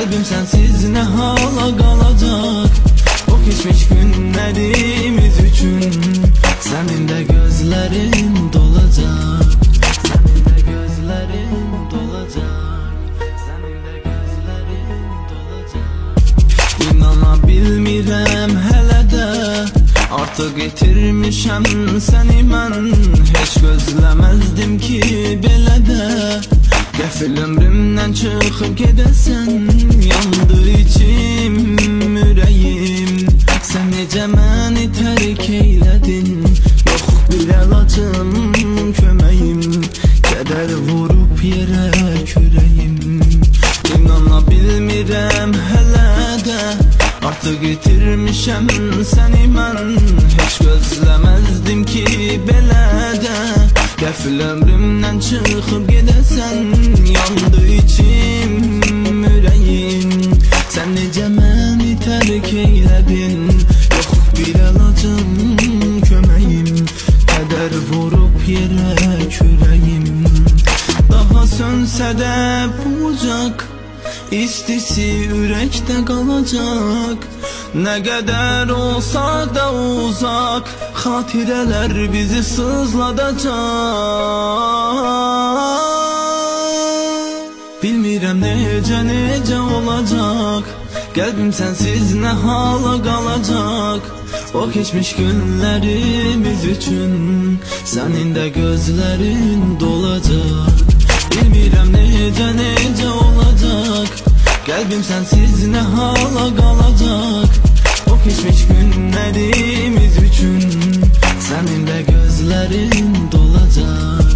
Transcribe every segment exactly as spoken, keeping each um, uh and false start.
Qəlbim sənsiz nə hala qalacaq? O keçmiş günlərimiz üçün sənin də gözlərin dolacaq. Sənin də gözlərin dolacaq. Sənin də gözlərin dolacaq. İnana bilmirəm hələ də, artıq itirmişəm səni mən. Heç gözləməzdim ki belə də qəfil ömrümdən çıxıb gedəsən. Yandı içim, ürəyim, sən necə məni tərk eylədin. Yox bir əlacım, köməyim, kədər vurub yerə kürəyim. İnana bilmirəm hələ də, artıq itirmişəm səni mən. Heç gözləməzdim ki belə də qəfil ömrümdən çıxıb gedəsən. Yandı içim, ürəyim, sən necə məni tərk eylədin. Yox bir əlacım, köməyim, kədər vurub yerə kürəyim. Daha sönsə də bucaq, istisi ürəkdə qalacaq. Nə qədər olsaq da uzaq, xatirələr bizi sızladacaq. Bilmirəm necə necə olacaq, qəlbim sənsiz nə hala qalacaq. O keçmiş günlərimiz üçün sənin də gözlərin dolacaq. Bilmirəm necə necə olacaq, qəlbim sənsiz nə hala qalacaq. O keçmiş günlərimiz üçün sənin də gözlərin dolacaq.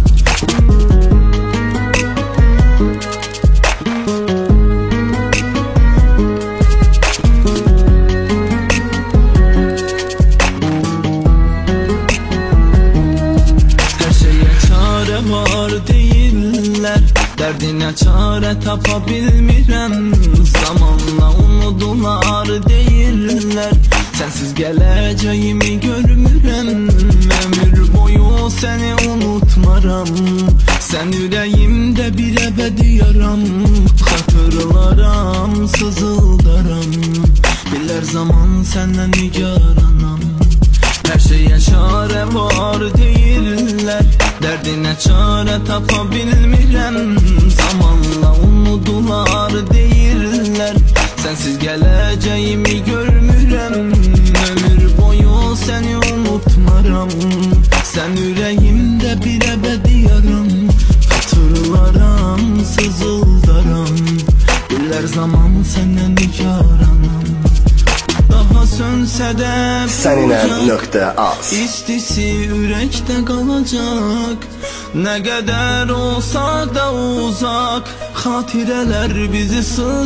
Hər şeyə çarə var deyirlər, dərdinə çarə tapa bilmirəm. Zamanla unudular deyirlər, sənsiz gələcəyimi görmürəm. Ömür boyu səni unutmaram, sən ürəyimdə bir əbədi yaram. Xatırlaram, sızıldaram, bilər zaman səndən nigaranam. Hər şeyə çarə var deyirlər, dərdinə çarə tapa bilmirəm. Zamanla unudular deyirlər, sənsiz gələcəyimi görmürəm. Ömür boyu səni unutmaram, sən ürəyimdə bir əbədi yaram. Xatırlaram, sızıldaram, bilər zaman səndən nigaranam. Daha sönsə də Səninəm.az istisi ürəkdə qalacaq. Nə qədər olsaq da uzaq, xatirələr bizi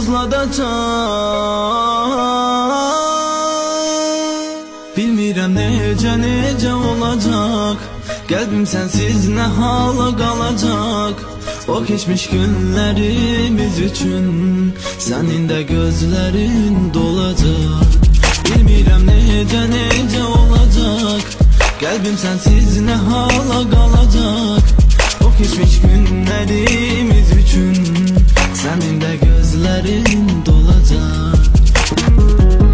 sızladacaq. Bilmirəm necə necə olacaq, qəlbim sənsiz nə hala qalacaq. O keçmiş günlərimiz üçün sənin də gözlərin dolacaq. Bilmirəm necə necə olacaq, qəlbim sənsiz nə hala qalacaq. O keçmiş günlərimiz üçün sənin də gözlərin dolacaq.